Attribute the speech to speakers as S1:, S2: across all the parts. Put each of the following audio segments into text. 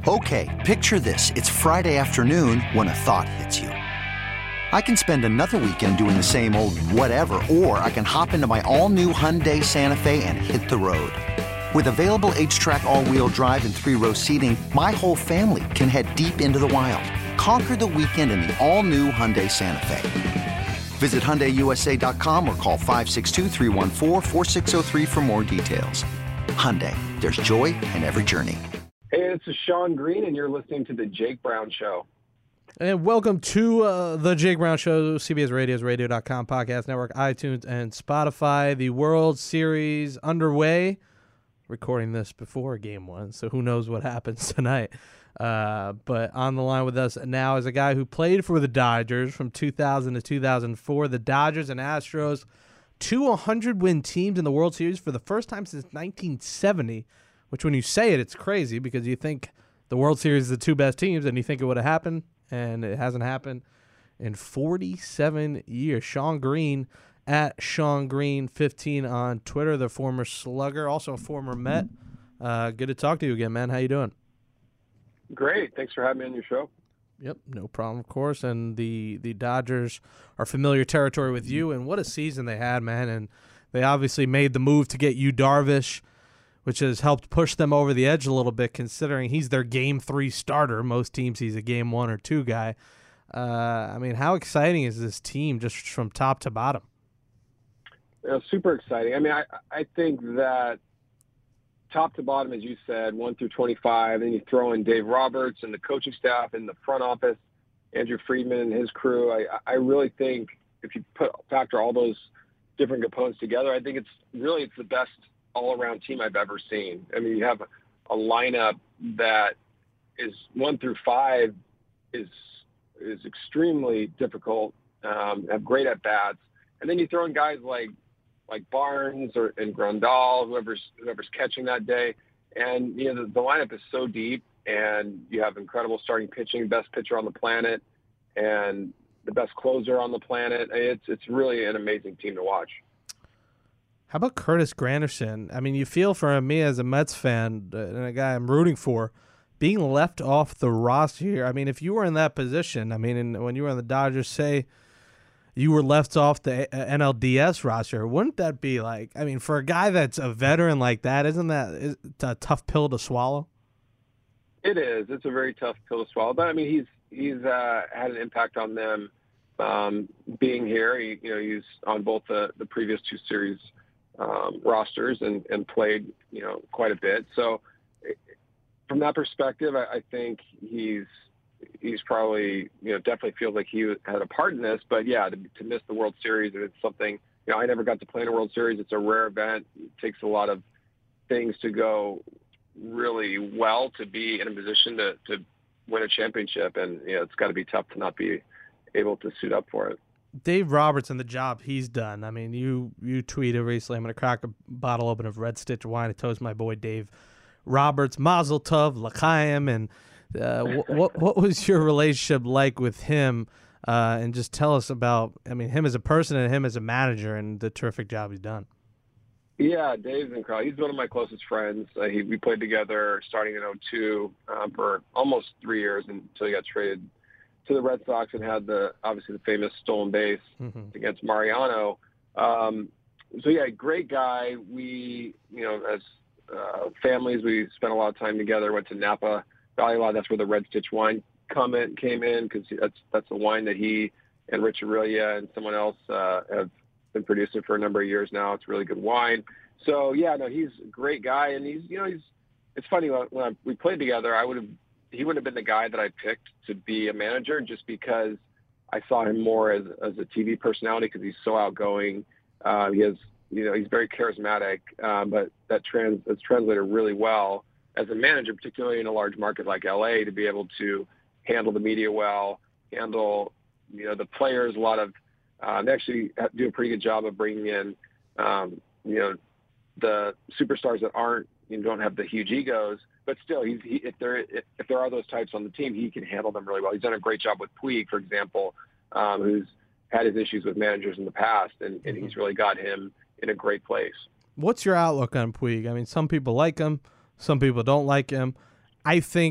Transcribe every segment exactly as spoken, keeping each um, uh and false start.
S1: Okay, picture this. It's Friday afternoon when a thought hits you. I can spend another weekend doing the same old whatever, or I can hop into my all-new Hyundai Santa Fe and hit the road. With available H-Track all-wheel drive and three-row seating, my whole family can head deep into the wild. Conquer the weekend in the all-new Hyundai Santa Fe. Visit Hyundai U S A dot com or call five six two, three one four, four six zero three for more details. Hyundai, there's joy in every journey.
S2: Hey, this is Sean Green, and you're listening to The Jake Brown Show.
S3: And welcome to uh, The Jake Brown Show, C B S Radio's radio dot com, Podcast Network, iTunes, and Spotify. The World Series underway. Recording this before Game one, so who knows what happens tonight. Uh, but on the line with us now is a guy who played for the Dodgers from two thousand to two thousand four. The Dodgers and Astros, two one hundred win teams in the World Series for the first time since nineteen seventy, which when you say it, it's crazy because you think the World Series is the two best teams and you think it would have happened, and it hasn't happened in forty-seven years. Sean Green at Sean Green fifteen on Twitter, the former Slugger, also a former Met. Uh, good to talk to you again, man. How you doing?
S2: Great. Thanks for having me on your show.
S3: Yep, no problem, of course. And the, the Dodgers are familiar territory with you, and what a season they had, man. And they obviously made the move to get Yu Darvish, which has helped push them over the edge a little bit, considering he's their game three starter. Most teams he's a game one or two guy. Uh, I mean, how exciting is this team just from top to bottom?
S2: Uh, super exciting. I mean, I, I think that top to bottom, as you said, one through twenty-five, and you throw in Dave Roberts and the coaching staff and the front office, Andrew Friedman and his crew. I, I really think if you put factor all those different components together, I think it's really it's the best all-around team I've ever seen. I mean, you have a lineup that is one through five is is extremely difficult, um, have great at-bats, and then you throw in guys like like Barnes or and Grandal, whoever's whoever's catching that day. And, you know, the, the lineup is so deep, and you have incredible starting pitching, best pitcher on the planet, and the best closer on the planet. It's it's really an amazing team to watch.
S3: How about Curtis Granderson? I mean, you feel for me as a Mets fan uh, and a guy I'm rooting for, being left off the roster here. I mean, if you were in that position, I mean, in, when you were on the Dodgers, say you were left off the N L D S roster, wouldn't that be like, I mean, for a guy that's a veteran like that, isn't that is a tough pill to swallow?
S2: It is. It's a very tough pill to swallow. But, I mean, he's he's uh, had an impact on them um, being here. He, you know, he's on both the, the previous two series um, rosters and, and played, you know, quite a bit. So, from that perspective, I, I think he's he's probably, you know, definitely feels like he had a part in this. But, yeah, to, to miss the World Series, it's something, you know, I never got to play in a World Series. It's a rare event. It takes a lot of things to go really well to be in a position to, to win a championship. And, you know, it's got to be tough to not be able to suit up for it.
S3: Dave Roberts and the job he's done. I mean, you, you tweeted recently, I'm going to crack a bottle open of Red Stitch wine to toast my boy Dave Roberts, Mazel Tov, L'chaim, and uh, wh- what what was your relationship like with him? Uh, and just tell us about, I mean, him as a person and him as a manager and the terrific job he's done.
S2: Yeah, Dave's incredible. He's one of my closest friends. Uh, he, we played together starting in oh two um, for almost three years until he got traded to the Red Sox and had the obviously the famous stolen base mm-hmm. against Mariano. Um, so, yeah, great guy. We, you know, as Uh, families, we spent a lot of time together, went to Napa Valley a lot. That's where the Red Stitch wine come in, came in because that's that's the wine that he and Rich Aurelia and someone else uh, have been producing for a number of years now. It's really good wine. So, yeah, no, he's a great guy. And he's, you know, he's, it's funny, when I, we played together, I would have, he would have been the guy that I picked to be a manager just because I saw him more as, as a T V personality because he's so outgoing. Uh, he has, You know, he's very charismatic, um, but that trans that's translated really well as a manager, particularly in a large market like L A, to be able to handle the media well, handle, you know, the players. A lot of uh, they actually do a pretty good job of bringing in, um, you know, the superstars that aren't, you know, don't have the huge egos, but still, he's he, if there if there are those types on the team, he can handle them really well. He's done a great job with Puig, for example, um, who's had his issues with managers in the past, and, and he's really got him in a great place.
S3: What's your outlook on Puig? I mean, some people like him, some people don't like him. I think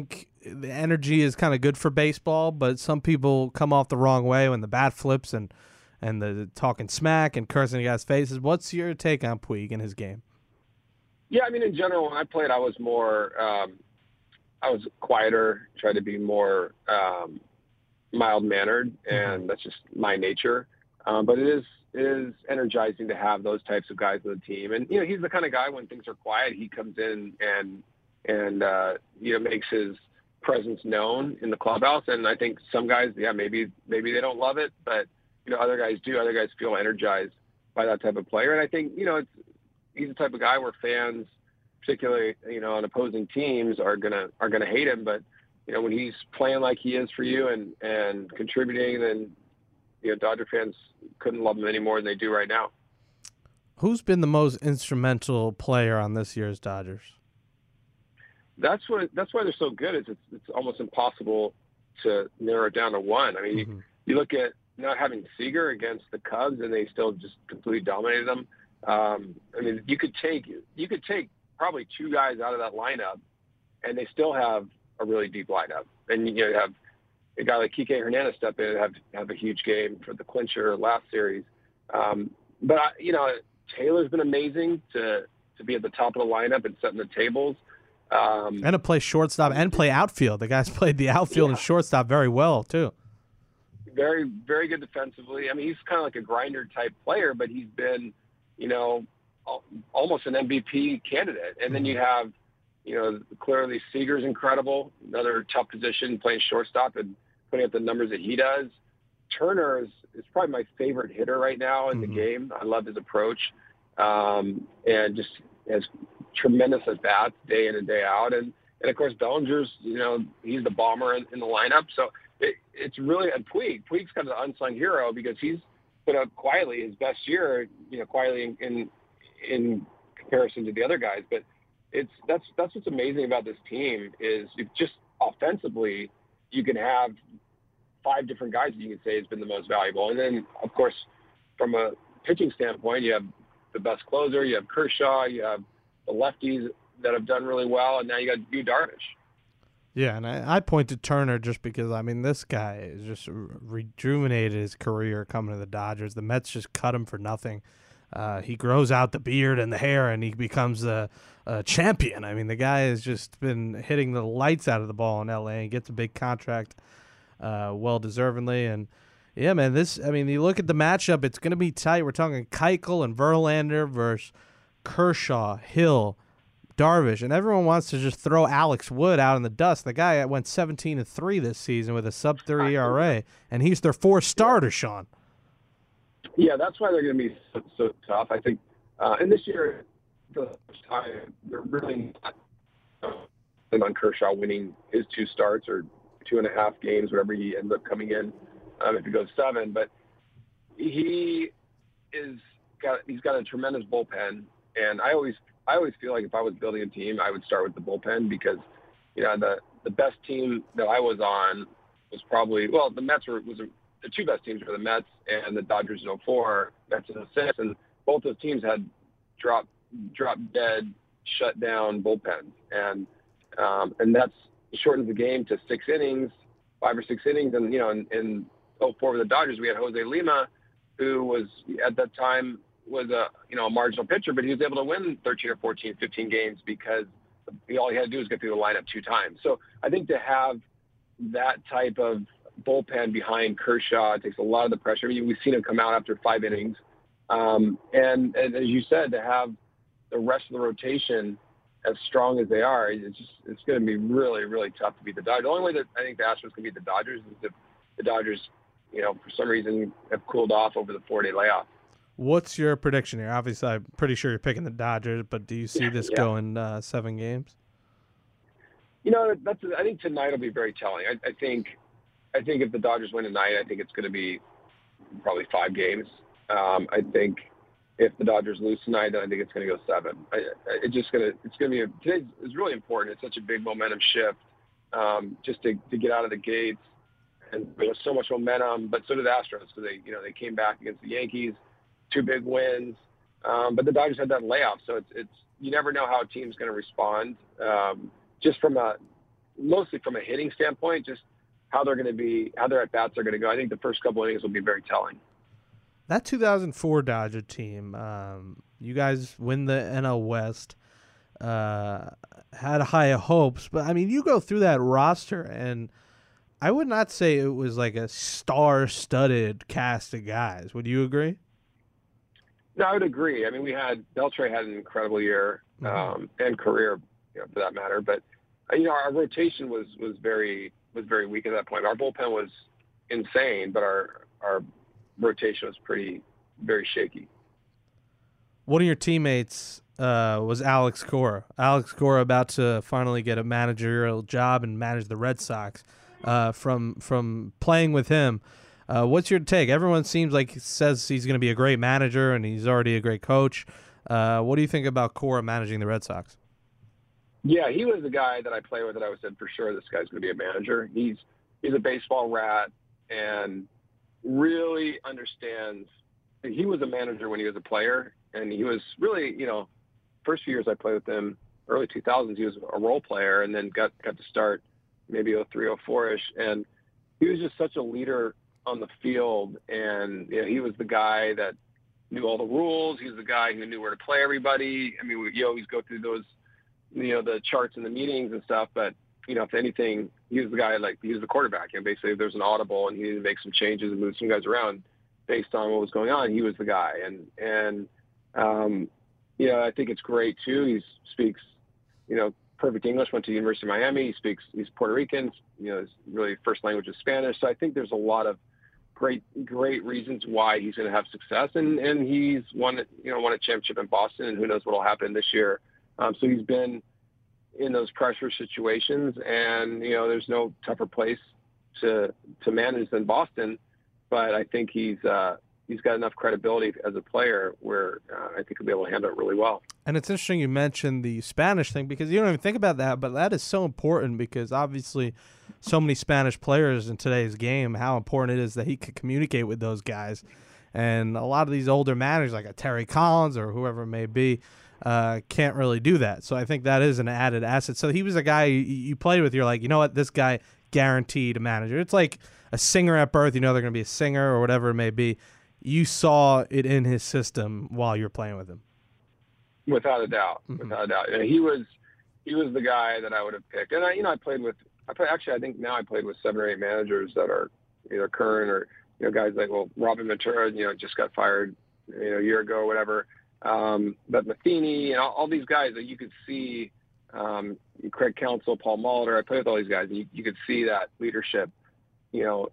S3: the energy is kind of good for baseball, but some people come off the wrong way when the bat flips and and the talking smack and cursing in guys' faces. What's your take on Puig and his game?
S2: Yeah, I mean, in general, when I played, I was more, um, I was quieter, tried to be more um, mild-mannered, and mm-hmm. that's just my nature. Um, but it is it is energizing to have those types of guys on the team. And, you know, he's the kind of guy when things are quiet, he comes in and, and uh, you know, makes his presence known in the clubhouse. And I think some guys, yeah, maybe maybe they don't love it, but, you know, other guys do. Other guys feel energized by that type of player. And I think, you know, it's, he's the type of guy where fans, particularly, you know, on opposing teams, are gonna are gonna hate him. But, you know, when he's playing like he is for you and, and contributing, then, you know, Dodger fans couldn't love him any more than they do right now.
S3: Who's been the most instrumental player on this year's Dodgers?
S2: That's what that's why they're so good. Is it's it's almost impossible to narrow it down to one. I mean, mm-hmm. you, you look at not having Seager against the Cubs, and they still just completely dominated them. Um, I mean, you could take you could take probably two guys out of that lineup, and they still have a really deep lineup. And you know, you have a guy like Kike Hernandez step in and have have a huge game for the clincher last series. Um, but I, you know, Taylor's been amazing to to be at the top of the lineup and setting the tables. Um,
S3: and to play shortstop and play outfield. The guys played the outfield yeah. and shortstop very well too.
S2: Very, very good defensively. I mean, he's kind of like a grinder type player, but he's been, you know, almost an M V P candidate. And then you have, you know, clearly Seager's incredible, another tough position, playing shortstop and putting up the numbers that he does. Turner is, is probably my favorite hitter right now in mm-hmm. the game. I love his approach, um, and just has tremendous at bats day in and day out. And, and of course, Bellinger's, you know, he's the bomber in, in the lineup. So it, it's really a Puig. Puig's kind of the unsung hero because he's put up quietly his best year, you know, quietly in, in, in comparison to the other guys. But it's, that's, that's what's amazing about this team is if just offensively, you can have five different guys that you can say has been the most valuable. And then of course, from a pitching standpoint, you have the best closer, you have Kershaw, you have the lefties that have done really well, and now you got Yu Darvish.
S3: Yeah, and I, I point to Turner just because, I mean, this guy is just rejuvenated his career coming to the Dodgers. The Mets just cut him for nothing. Uh, he grows out the beard and the hair, and he becomes a, a champion. I mean, the guy has just been hitting the lights out of the ball in L A and gets a big contract uh, well-deservedly. And, yeah, man, this, I mean, you look at the matchup, it's going to be tight. We're talking Keuchel and Verlander versus Kershaw, Hill, Darvish, and everyone wants to just throw Alex Wood out in the dust. The guy went seventeen and three this season with a sub three E R A, and he's their fourth starter, Sean.
S2: Yeah, that's why they're going to be so, so tough. I think, uh, and this year, for the first time, they're really not uh, on Kershaw winning his two starts or two and a half games, whatever he ends up coming in, um, if he goes seven. But he is got he's got a tremendous bullpen. And I always, I always feel like if I was building a team, I would start with the bullpen because, you know, the, the best team that I was on was probably, well, the Mets were, was a, the two best teams were the Mets and the Dodgers in oh four, Mets in oh six, and both those teams had drop, drop dead, shut down bullpens. And, um, and that's shortened the game to six innings, five or six innings. And, you know, in, in oh four with the Dodgers, we had Jose Lima, who was at that time, was a, you know, a marginal pitcher, but he was able to win thirteen or fourteen, fifteen games because he, all he had to do was get through the lineup two times. So I think to have that type of bullpen behind Kershaw takes a lot of the pressure. I mean, we've seen him come out after five innings. Um, and, and as you said, to have the rest of the rotation as strong as they are, it's just, it's going to be really, really tough to beat the Dodgers. The only way that I think the Astros can beat the Dodgers is if the Dodgers, you know, for some reason have cooled off over the four-day layoff.
S3: What's your prediction here? Obviously, I'm pretty sure you're picking the Dodgers, but do you see this yeah. going uh, seven games?
S2: You know, that's. I think tonight will be very telling. I, I think, I think if the Dodgers win tonight, I think it's going to be probably five games. Um, I think if the Dodgers lose tonight, then I think it's going to go seven. I, I, it's just going to. It's going to be. A, today is really important. It's such a big momentum shift, um, just to, to get out of the gates, and there's so much momentum. But so did the Astros, because they, you know, they came back against the Yankees. Two big wins, um, but the Dodgers had that layoff, so it's it's you never know how a team's going to respond. Um, just from a mostly from a hitting standpoint, just how they're going to be, how their at bats are going to go. I think the first couple innings will be very telling.
S3: That two thousand four Dodger team, um, you guys win the N L West. Uh, had high hopes, but I mean, you go through that roster, and I would not say it was like a star-studded cast of guys. Would you agree?
S2: No, I would agree. I mean, we had Beltre had an incredible year um, mm-hmm. and career, you know, for that matter. But you know, our rotation was was very was very weak at that point. Our bullpen was insane, but our our rotation was pretty very shaky.
S3: One of your teammates uh, was Alex Cora. Alex Cora about to finally get a managerial job and manage the Red Sox. Uh, from from playing with him, uh, what's your take? Everyone seems like says he's going to be a great manager and he's already a great coach. Uh, what do you think about Cora managing the Red Sox?
S2: Yeah, he was the guy that I play with that I was said for sure this guy's going to be a manager. He's he's a baseball rat and really understands. He was a manager when he was a player, and he was really, you know, first few years I played with him, early two thousands, he was a role player and then got, got to start maybe oh three, oh four-ish. And he was just such a leader on the field. And you know, he was the guy that knew all the rules. He was the guy who knew where to play everybody. I mean, we, you always go through those, you know, the charts and the meetings and stuff. But, you know, if anything, he was the guy, like, he was the quarterback. You know, basically, if there's an audible and he needed to make some changes and move some guys around based on what was going on, he was the guy. And, and um, you know, I think it's great, too. He speaks, you know, perfect English, went to the University of Miami. He speaks, he's Puerto Rican, you know, his really first language is Spanish. So I think there's a lot of great, great reasons why he's going to have success. And, and he's won, you know, won a championship in Boston, and who knows what will happen this year. Um, so he's been in those pressure situations, and, you know, there's no tougher place to, to manage than Boston. But I think he's, uh, he's got enough credibility as a player where uh, I think he'll be able to handle it really well.
S3: And it's interesting you mentioned the Spanish thing, because you don't even think about that, but that is so important, because obviously so many Spanish players in today's game, how important it is that he could communicate with those guys. And a lot of these older managers, like a Terry Collins or whoever it may be, uh, can't really do that. So I think that is an added asset. So he was a guy you, you played with. You're like, you know what, this guy guaranteed a manager. It's like a singer at birth. You know they're going to be a singer or whatever it may be. You saw it in his system while you were playing with him.
S2: Without a doubt,
S3: Mm-hmm.
S2: without a doubt. And he was, he was the guy that I would have picked. And I, you know, I played with, I play, actually, I think now I played with seven or eight managers that are either current or, you know, guys like, well, Robin Ventura, you know, just got fired, you know, a year ago or whatever. Um, but Matheny and all, all these guys that you could see, um, Craig Counsell, Paul Molitor, I played with all these guys, and you, you could see that leadership, you know,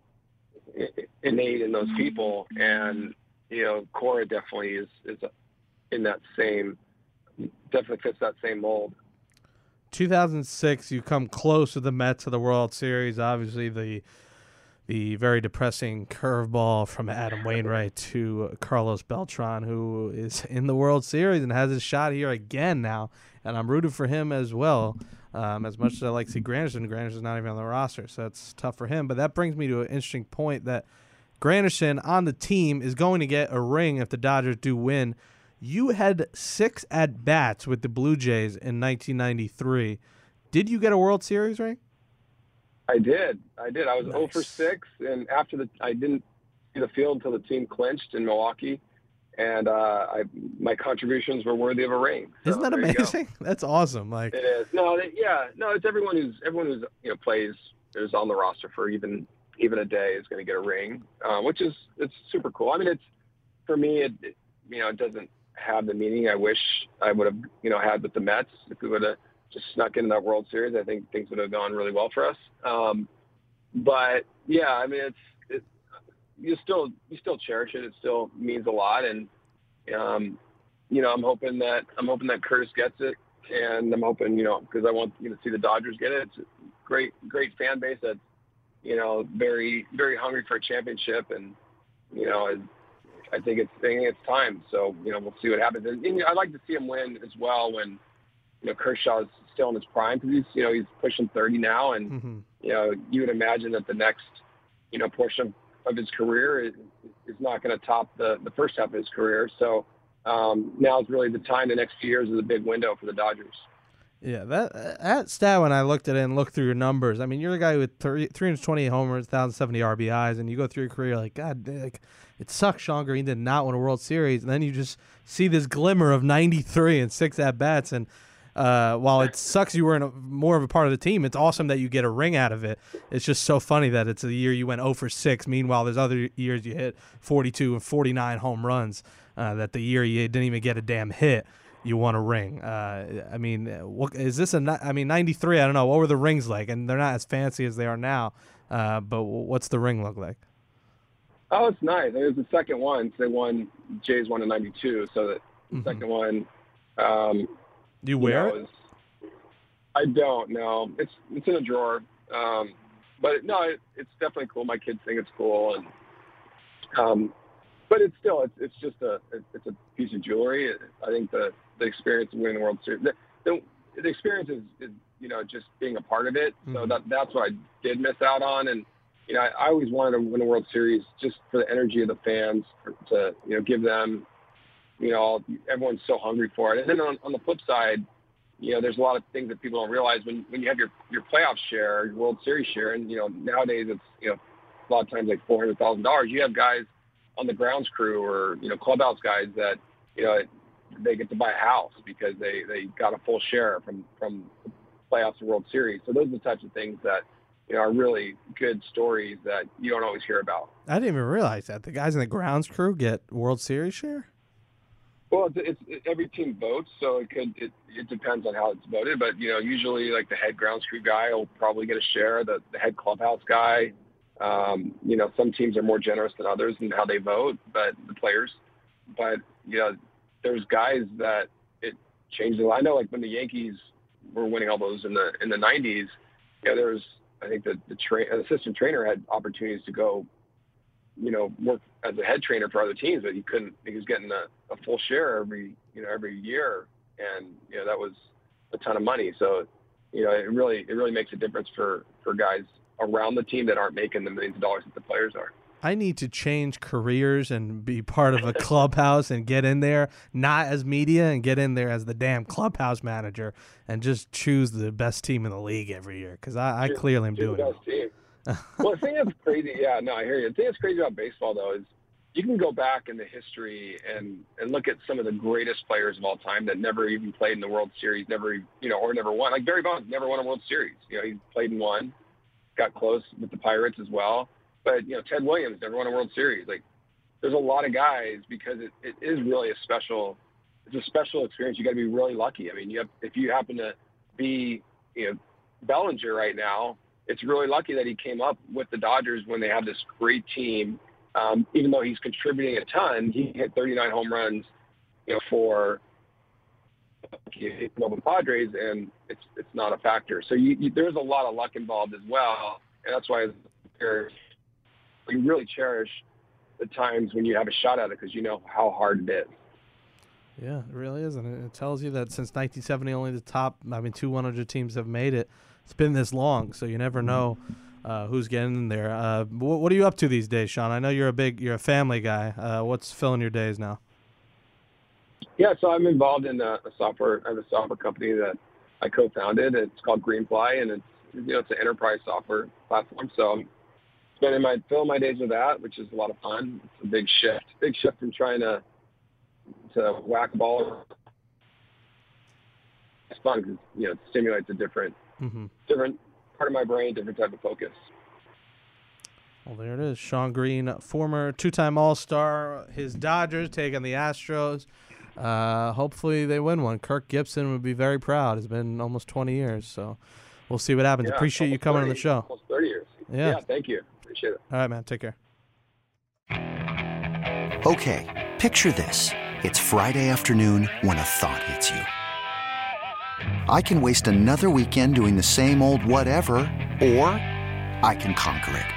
S2: innate in those people. And, you know, Cora definitely is, is in that same, definitely fits that same mold.
S3: two thousand six, you come close with the Mets to the World Series. Obviously, the the very depressing curveball from Adam Wainwright to Carlos Beltran, who is in the World Series and has his shot here again now. And I'm rooting for him as well. Um, as much as I like to see Granderson, Granderson's not even on the roster, so it's tough for him. But that brings me to an interesting point that Granderson on the team is going to get a ring if the Dodgers do win. You had six at-bats with the Blue Jays in nineteen ninety-three. Did you get a World Series ring?
S2: I did. I did. I was
S3: Nice.
S2: oh for six, and after the I didn't see the field until the team clinched in Milwaukee, and uh, I my contributions were worthy of a ring. So
S3: Isn't that
S2: there you go.
S3: amazing? That's awesome. Like
S2: It is. No, they, yeah, no. It's everyone who's everyone who's you know plays is on the roster for even even a day is going to get a ring, uh, which is it's super cool. I mean, it's for me. It, it you know it doesn't have the meaning I wish I would have you know had with the Mets. If we would have just snuck into that World Series, I think things would have gone really well for us. Um, but yeah, I mean, it's it, you still you still cherish it. It still means a lot, and um, you know, I'm hoping that I'm hoping that Curtis gets it, and I'm hoping you know because I want you to see the Dodgers get it. It's a great great fan base that's you know very very hungry for a championship, and you know. It, I think it's I think it's time. So, you know, we'll see what happens. And, and I'd like to see him win as well when, you know, Kershaw's still in his prime because he's, you know, he's pushing thirty now. And,
S3: mm-hmm.
S2: you know, you would imagine that the next, you know, portion of, of his career is, is not going to top the, the first half of his career. So um, now is really the time. The next few years is a big window for the Dodgers.
S3: Yeah, that that stat, when I looked at it and looked through your numbers, I mean, you're a guy with three hundred twenty-eight homers, one thousand seventy R B Is, and you go through your career like, God, like, it sucks Shawn Green did not win a World Series. And then you just see this glimmer of ninety-three and six at-bats. And uh, while it sucks you weren't a, more of a part of the team, it's awesome that you get a ring out of it. It's just so funny that it's a year you went oh for six. Meanwhile, there's other years you hit forty-two and forty-nine home runs, uh, that the year you didn't even get a damn hit, you won a ring. Uh, I mean, what is this? A, I mean, ninety-three, I don't know. What were the rings like? And they're not as fancy as they are now. Uh, but what's the ring look like?
S2: Oh, it's nice. It was the second one. So they won, Jays won in ninety-two. So the mm-hmm. second one. Um,
S3: Do you wear
S2: you know,
S3: it?
S2: Was, I don't, no. It's it's in a drawer. Um, but no, it, it's definitely cool. My kids think it's cool. And um, But it's still, it's, it's just a, it's a piece of jewelry. I think the, the experience of winning the World Series, the, the, the experience is, is, you know, just being a part of it. Mm-hmm. So that that's what I did miss out on. And, you know, I, I always wanted to win a World Series just for the energy of the fans, for, to, you know, give them, you know, everyone's so hungry for it. And then on, on the flip side, you know, there's a lot of things that people don't realize when, when you have your, your playoff share, your World Series share, and, you know, nowadays it's, you know, a lot of times like four hundred thousand dollars. You have guys on the grounds crew or, you know, clubhouse guys that, you know, they get to buy a house because they, they got a full share from, from playoffs and World Series. So those are the types of things that, you know, are really good stories that you don't always hear about.
S3: I didn't even realize that. The guys in the grounds crew get World Series share?
S2: Well, it's, it's it, every team votes, so it could it, it depends on how it's voted. But, you know, usually like the head grounds crew guy will probably get a share, the, the head clubhouse guy. Um, you know, some teams are more generous than others in how they vote, but the players, but, you know, there's guys that it changed. I know, like when the Yankees were winning all those in the, in the nineties, you know, there was, I think the, the tra- assistant trainer had opportunities to go, you know, work as a head trainer for other teams, but he couldn't, he was getting a, a full share every, you know, every year. And, you know, that was a ton of money. So, you know, it really, it really makes a difference for, for guys around the team that aren't making the millions of dollars that the players are.
S3: I need to change careers and be part of a clubhouse and get in there, not as media, and get in there as the damn clubhouse manager and just choose the best team in the league every year. Cause I, I clearly am doing
S2: the best it. Team. Well, the thing that's crazy. Yeah, no, I hear you. The thing that's crazy about baseball though, is you can go back in the history and, and look at some of the greatest players of all time that never even played in the World Series, never, you know, or never won. Like Barry Bonds never won a World Series. You know, he played in one. Got close with the Pirates as well. But, you know, Ted Williams never won a World Series. Like, there's a lot of guys because it, it is really a special, it's a special experience. You got to be really lucky. I mean, you have, if you happen to be, you know, Bellinger right now, it's really lucky that he came up with the Dodgers when they have this great team. Um, even though he's contributing a ton, he hit thirty-nine home runs, you know, for the Padres, and it's it's not a factor. So you, you, there's a lot of luck involved as well, and that's why you really cherish the times when you have a shot at it because you know how hard it is.
S3: Yeah, it really is, and it tells you that since nineteen seventy, only the top, I mean, two hundred teams have made it. It's been this long, so you never know uh, who's getting in there. Uh, what, what are you up to these days, Shawn? I know you're a big, you're a family guy. Uh, what's filling your days now?
S2: Yeah, so I'm involved in a, a software. I have a software company that I co-founded. It's called Greenfly, and it's you know it's an enterprise software platform. So I'm spending my filling my days with that, which is a lot of fun. It's a big shift, big shift from trying to to whack a ball. It's fun because you know it stimulates a different, mm-hmm. different part of my brain, different type of focus.
S3: Well, there it is. Shawn Green, former two-time All-Star. His Dodgers taking the Astros. Uh, hopefully they win one. Kirk Gibson would be very proud. It's been almost twenty years, so we'll see what happens.
S2: Yeah,
S3: Appreciate you coming
S2: thirty,
S3: on the show.
S2: Almost thirty years.
S3: Yeah.
S2: yeah, thank you. Appreciate it.
S3: All right, man. Take care.
S1: Okay, picture this. It's Friday afternoon when a thought hits you. I can waste another weekend doing the same old whatever, or I can conquer it.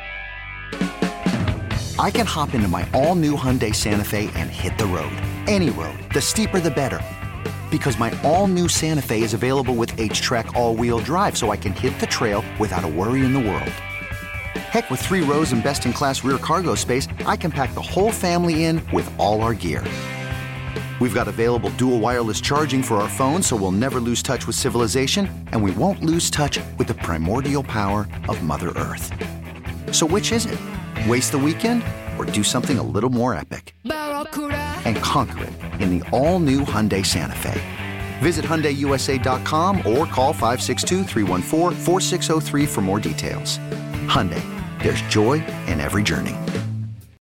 S1: I can hop into my all-new Hyundai Santa Fe and hit the road. Any road. The steeper, the better. Because my all-new Santa Fe is available with H-Track all-wheel drive, so I can hit the trail without a worry in the world. Heck, with three rows and best-in-class rear cargo space, I can pack the whole family in with all our gear. We've got available dual wireless charging for our phones, so we'll never lose touch with civilization, and we won't lose touch with the primordial power of Mother Earth. So which is it? Waste the weekend or do something a little more epic and conquer it in the all-new Hyundai Santa Fe? Visit Hyundai U S A dot com or call five six two, three one four, four six zero three for more details. Hyundai, there's joy in every journey.